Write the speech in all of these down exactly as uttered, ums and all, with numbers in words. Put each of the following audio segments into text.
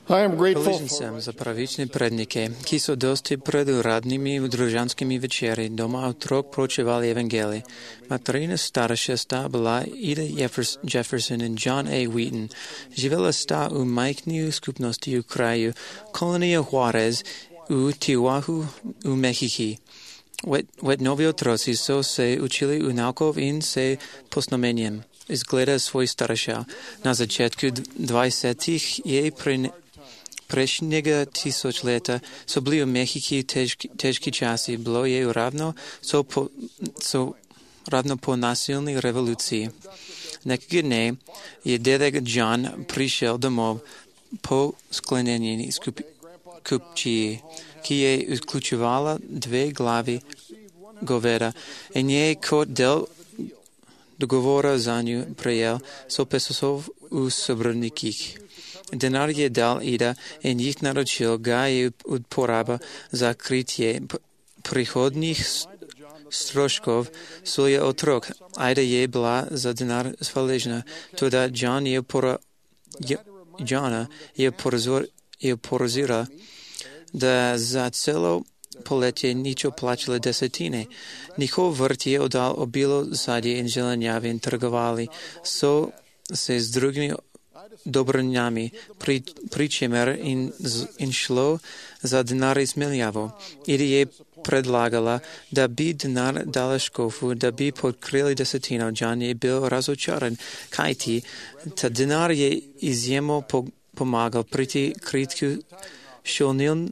I am grateful Hvaležen sem za pravične prednike, ki so dosti pred uradnimi družanskimi večeri doma otrok proučevali evangelij. Materina starša sta bila Ida Jefferson in John A. Wheaton. Živela sta v majhni skupnosti v kraju Kolonija Juarez v Tijuahu v Mehiki. Wet novi otroci so se učili u naukov in se posnamenjem izgleda svoj starša. Na začetku dvajsetih je pre prejšnjega tisočleta so bili v Mehiki težki, težki časi. Bilo je ravno, so po, so ravno po nasilni revoluciji. Nekega dne je dedek John prišel domov po sklenjeni kupčiji, ki je vključevala dve glavi goveda in je kot del dogovora za nju prejel sto pesosov v srebrnikih. Denar je dal Ida in jih naročil ga je uporaba za kritje prihodnjih stroškov svojih otrok. Ida je bila za denar hvaležna, tudi John je pora, Johna je porozor, je porozira, da za celo poletje ničo plačali desetine. Njihov vrt je oddal obilo sadje in zelenjave in trgovali so se z drugimi dobrinjami, pri, pri čemer in, in šlo za denar izmenjavo. Ida je predlagala, da bi denar dala škofu, da bi podkrili desetino. John je bil razočaran, kajti ta denar je izjemno pomagal priti kritku šolnin,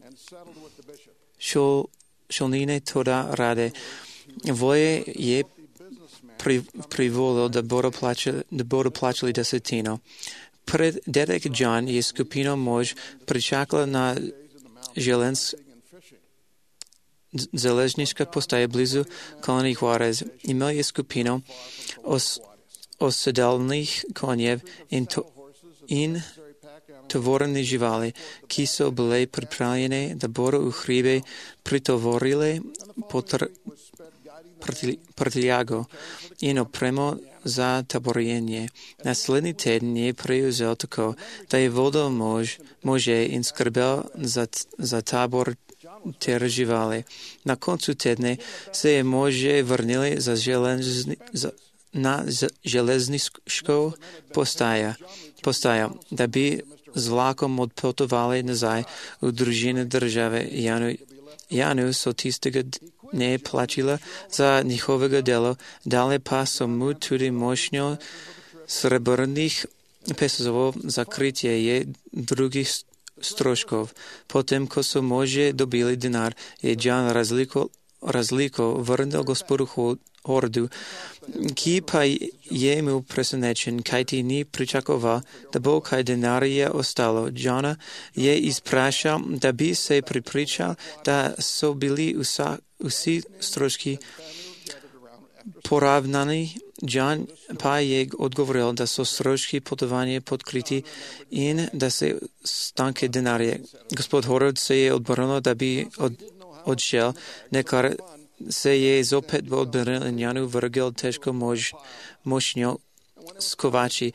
šol, šolnine toda rade. Voje je pri, privolil, da bodo plačali, da bodo plačali desetino. Pred dedek John je skupino mož pričakala na želens, železniška postaja blizu kolonije Juarez. Imel je skupino os, osedelnih konjev in, to, in tovorne živali, ki so bile pripravljene, da bodo v hribe pritovorile potr, prtljago in opremo za taborjenje. Naslednji teden je prevzel tako, da je vodil mož, može in skrbel za, za tabor ter živali. Na koncu tedne se je može vrnili za železni, za, na železniško postaja, postaja, da bi z vlakom odpotovali nazaj v družine države. Janu, Janu so tistega ne plačila za njihovega delo, dale pa so mu tudi mošnjo srebrnih pesozov za kritje je drugih stroškov. Potem, ko so može dobili denar, je John razliko, razliko vrnil gospodu Hordu, ki pa je imel presenečen, kajti ni pričakoval, da bo kaj denarja ostalo. Johna je izprašal, da bi se pripričal, da so bili vsa, vsi stroški poravnani. John pa je odgovoril, da so stroški potovanja podkriti in da se stanke denarja. Gospod Hord se je odbrnil, da bi od, odšel, nekar se je zopet odbrnil in Janu vrgel težko mož, mošnjo s kovači.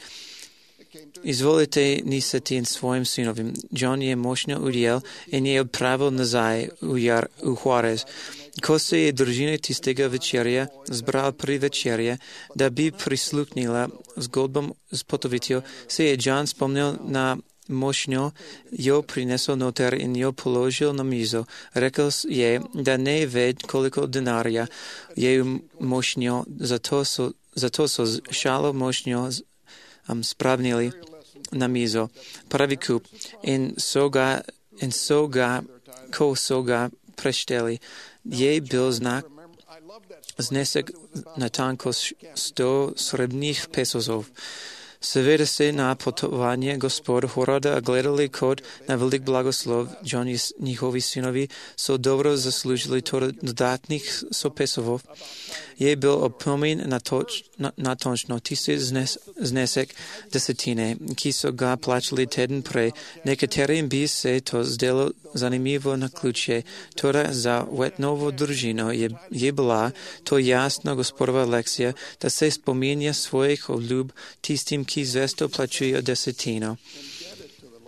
Izvolite nisati in svojim sinovim. John je mošnjo udjel in je odpravil nazaj v, jar, v Juarez. Ko se je družina tistega večerja zbral pri večerje, da bi prisluhnila zgodbam z potovitjo, se je John spomnil na mošnjo, jo prinesel noter in jo položil na mizo. Rekel je, da ne ve, koliko denarja je v mošnjo, zato so, zato so šalo mošnjo um, spravnili na mizo. Pravi kup. In so ga, in so ga, ko so ga prešteli, je bil znak znesek natanko sto srebrnih pesozov. Seveda se na potovanje gospod Horada gledali kot na velik blagoslov. John in njihovi sinovi so dobro zaslužili to dodatnih sto pesovov. Je bil opomin na, toč, na, na točno tisti znes, znesek desetine, ki so ga plačali teden prej. Nekaterim bi se to zdelo zanimivo na ključe. Toda za Wetnovo družino je, je bila to jasna gospodova lekcija, da se spominja svojih obljub tistim, ki zvesto plačujejo desetino.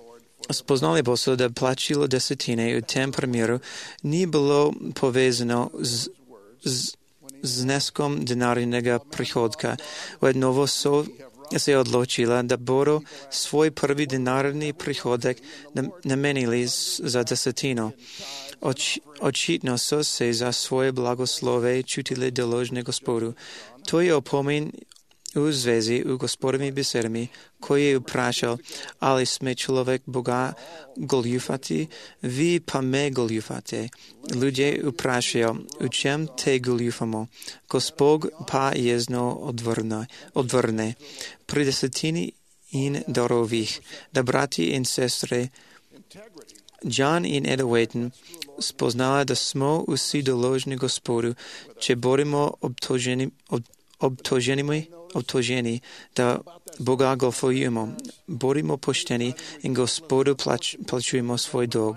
Spoznali boste, da plačilo desetine v tem primeru ni bilo povezano z, z zneskom denarnega prihodka. Vednovo so se odločila, da bodo svoj prvi denarni prihodek namenili za desetino. Oč, očitno so se za svoje blagoslove čutili doložne Gospodu. To je opomin v zvezi v Gospodovimi besedami, ko je vprašal, ali sme človek Boga goljufati, vi pa me goljufate. Ljudje vprašajo, v čem te goljufamo. Gospod pa jezno odvrne, odvrne. Pri desetini in darovih, da brati in sestre, John in Eda Wayton spoznala, da smo vsi doložni Gospodu, če borimo obtoženi, ob, obtoženimi, obtoženi, da Boga golfujemo, borimo pošteni in Gospodu plač, plačujemo svoj dolg.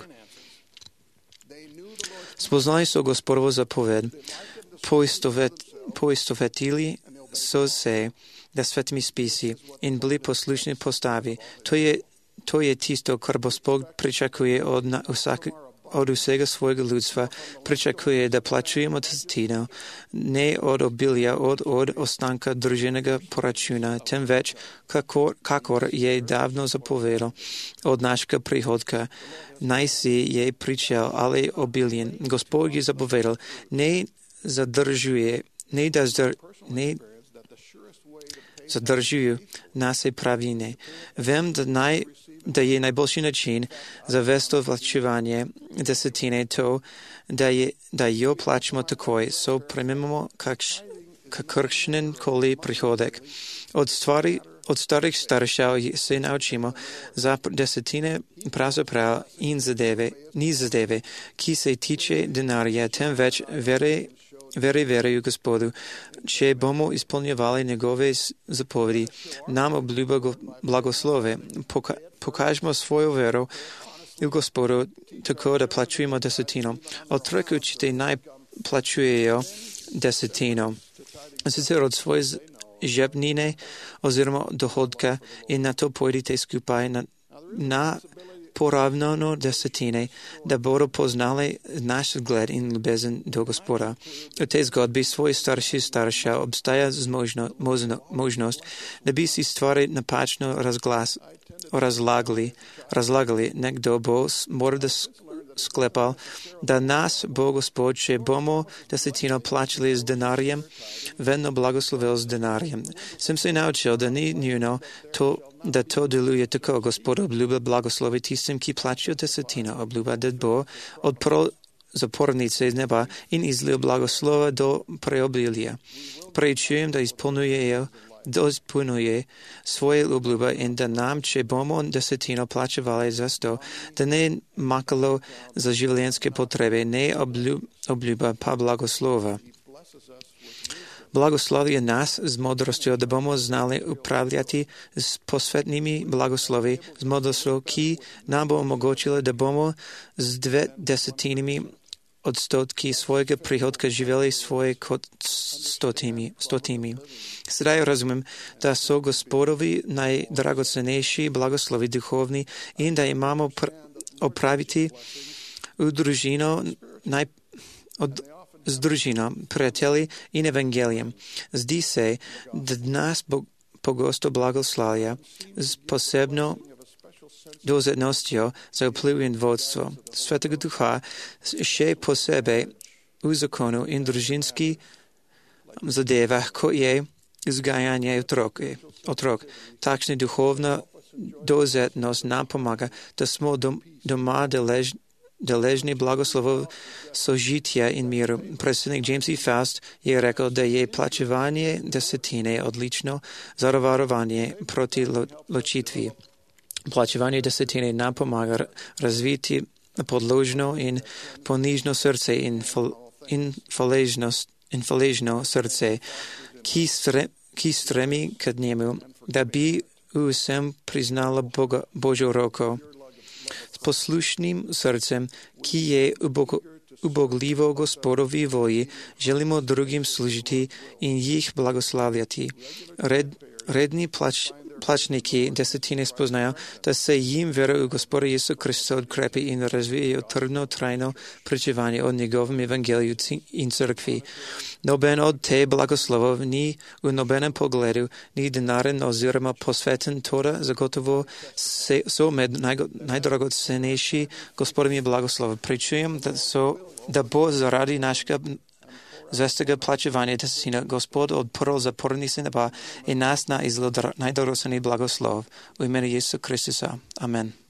Spoznali so Gospodovo zapoved, poistovet, poistovetili so se da svetimi spisi in bili poslušni postavi. To je, to je tisto, kar Gospod pričakuje od, na, vsak, od vsega svojega ljudstva. Pričakuje, da plačujemo desetino, ne od obilja, od, od ostanka druženega poračuna, temveč, kakor, kakor je davno zapovedal, od našega prihodka. Naj si je pričal, ali obiljen. Gospod je zapovedal, ne zadržuje, ne da zdr, ne zadržuju naše pravine. Vem, da, naj, da je najboljši način za vesto vlačevanje desetine to, da, je, da jo plačimo takoj, so prejmemo kakš, kakršnen koli prihodek. Od, stvari, od starih staršev se naučimo za desetine pravzaprav in zadeve, ni zadeve, ki se tiče denarja, temveč vere Veri, veruju Gospodu, če bomo izpolnjevali njegove zapovedi, nam obljuba blagoslove. Poka, pokažemo svojo vero v Gospodu, tako da plačujemo desetino. Otroci učite naj plačujejo desetino. Sicer od svoje žepnine oziroma dohodka in na to pojdite skupaj na, na poravnano desetine, da bodo poznali naš zgled in ljubezen do Gospoda. V tej zgodbi svoj starši starša obstaja možno, možno, možnost, da bi si stvari napačno razglas, razlagali, razlagali. Nekdo bo morda sklepal, da nas bo Gospod, če bomo desetino plačali z denarjem, vedno blagoslovil z denarjem. Sem se naučil, da ni njuno to, da to deluje tako. Gospod obljublja blagoslovi tistim, ki plačajo desetino. Obljublja, da bo odprl zapornice iz neba in izlil blagoslova do preobilja. Prečujem, da izpolnjujejo da izpolnjuje svoje obljube in da nam, če bomo desetino plačevali za sto, da ne makalo za življenjske potrebe, ne obljub, obljuba pa blagoslova. Blagoslovje nas z modrostjo, da bomo znali upravljati s posvetnimi blagoslovi, z modrostjo, ki nam bo omogočila, da bomo z dve desetinimi odstotki svojega prihodka živeli svoje kot stotimi. stotimi. Sedaj razumem, da so Gospodovi najdragocenejši blagoslovi duhovni in da imamo pr- opraviti v družino naj, od, z družino, prijatelji in evangelijem. Zdi se, da nas bo pogosto blagoslavlja z posebno dovzetnostjo za vpliv in vodstvo Svetega Duha še posebej v zakonu in družinski zadevah, ko je vzgajanje otrok. otrok. Takšna duhovna dovzetnost nam pomaga, da smo doma delež, deležni blagoslovov sožitja in miru. Predsednik James E. Faust je rekel, da je plačevanje desetine odlično zavarovanje proti lo, ločitvi. Plačevanje desetine nam pomaga razviti podložno in ponižno srce in, fal, in, faležnost, in faležno srce, ki, stre, ki stremi k njemu, da bi vsem priznala Boga, Božjo roko. S poslušnim srcem, ki je ubog, ubogljivo Gospodovi volji, želimo drugim služiti in jih blagoslavljati. Red, redni plač, плачники десятины спознают, да се им вера у Господа Иисуса Христа открепи и развие трудно трайно причевание от Неговом Евангелию in церкви. Но бен от те благословов ни у нобенем погледу, ни денарен озирма посветен Тора, заготово со мед най-драгоценнейший Господа ми благослов. Причуем да со да Бог заради нашего звестого плачевания десятина Господ отпорол запорни се неба и нас на изло най-драгоценный благослов. У имени Иисуса Христа. Амен.